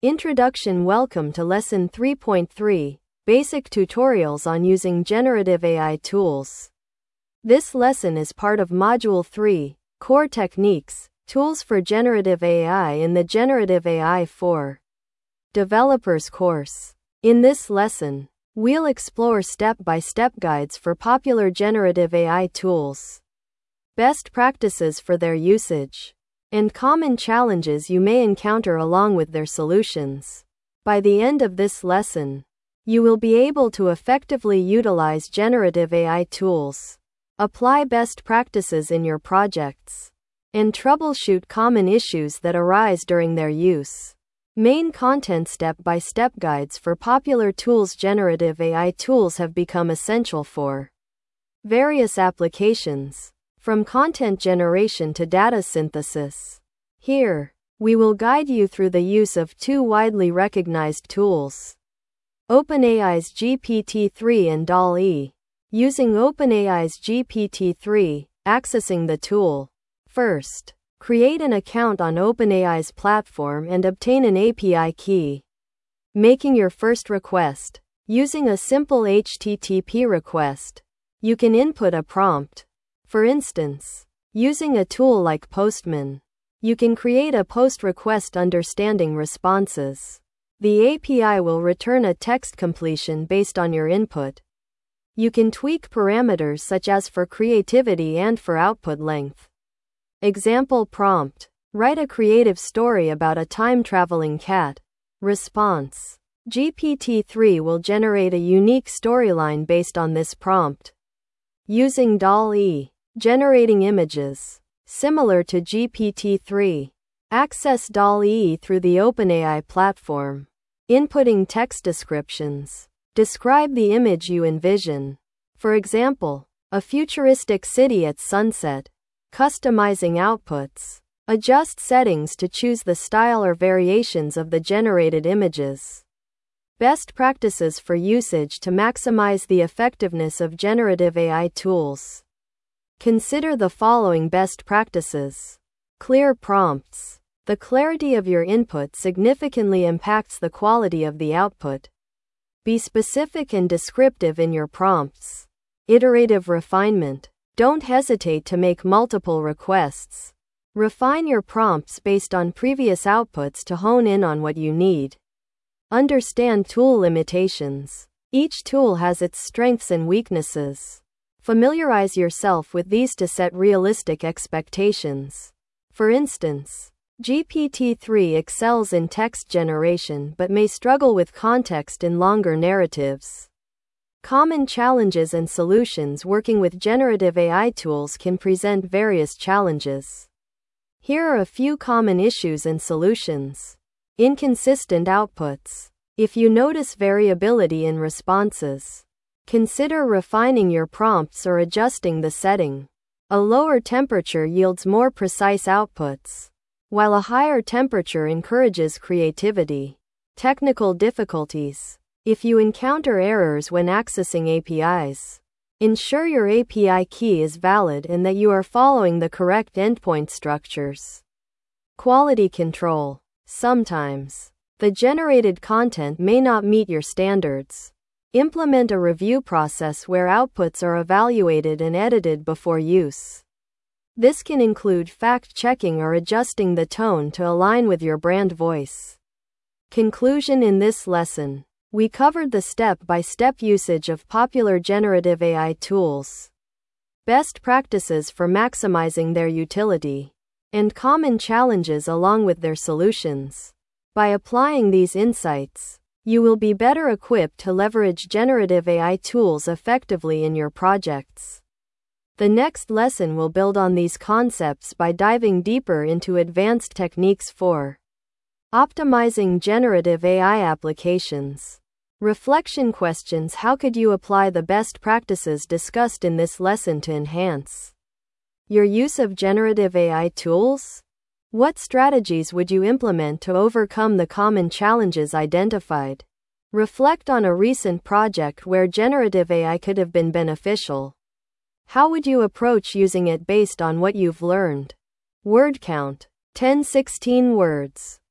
Introduction. Welcome to Lesson 3.3, Basic Tutorials on Using Generative AI Tools. This lesson is part of Module 3, Core Techniques, Tools for Generative AI in the Generative AI for Developers course. In this lesson, we'll explore step-by-step guides for popular generative AI tools, best practices for their usage, and common challenges you may encounter along with their solutions. By the end of this lesson, you will be able to effectively utilize generative AI tools, apply best practices in your projects, and troubleshoot common issues that arise during their use. Main content. Step-by-step guides for popular tools. Generative AI tools have become essential for various applications, from content generation to data synthesis. Here, we will guide you through the use of two widely recognized tools: OpenAI's GPT-3 and DALL-E. Using OpenAI's GPT-3, accessing the tool. First, create an account on OpenAI's platform and obtain an API key. Making your first request. Using a simple HTTP request, you can input a prompt. For instance, using a tool like Postman, you can create a post request understanding responses. The API will return a text completion based on your input. You can tweak parameters such as for creativity and for output length. Example prompt: write a creative story about a time-traveling cat. Response: GPT-3 will generate a unique storyline based on this prompt. Using DALL-E. Generating images. Similar to GPT-3. Access DALL-E through the OpenAI platform. Inputting text descriptions. Describe the image you envision. For example, a futuristic city at sunset. Customizing outputs. Adjust settings to choose the style or variations of the generated images. Best practices for usage to maximize the effectiveness of generative AI tools. Consider the following best practices. Clear prompts. The clarity of your input significantly impacts the quality of the output. Be specific and descriptive in your prompts. Iterative refinement. Don't hesitate to make multiple requests. Refine your prompts based on previous outputs to hone in on what you need. Understand tool limitations. Each tool has its strengths and weaknesses. Familiarize yourself with these to set realistic expectations. For instance, GPT-3 excels in text generation but may struggle with context in longer narratives. Common challenges and solutions. Working with generative AI tools can present various challenges. Here are a few common issues and solutions. Inconsistent outputs. If you notice variability in responses, consider refining your prompts or adjusting the setting. A lower temperature yields more precise outputs, while a higher temperature encourages creativity. Technical difficulties. If you encounter errors when accessing APIs, ensure your API key is valid and that you are following the correct endpoint structures. Quality control. Sometimes, the generated content may not meet your standards. Implement a review process where outputs are evaluated and edited before use. This can include fact-checking or adjusting the tone to align with your brand voice. Conclusion. In this lesson, we covered the step-by-step usage of popular generative AI tools, best practices for maximizing their utility, and common challenges along with their solutions. By applying these insights, you will be better equipped to leverage generative AI tools effectively in your projects. The next lesson will build on these concepts by diving deeper into advanced techniques for optimizing generative AI applications. Reflection questions. How could you apply the best practices discussed in this lesson to enhance your use of generative AI tools? What strategies would you implement to overcome the common challenges identified? Reflect on a recent project where generative AI could have been beneficial. How would you approach using it based on what you've learned? Word count: 10-16 words.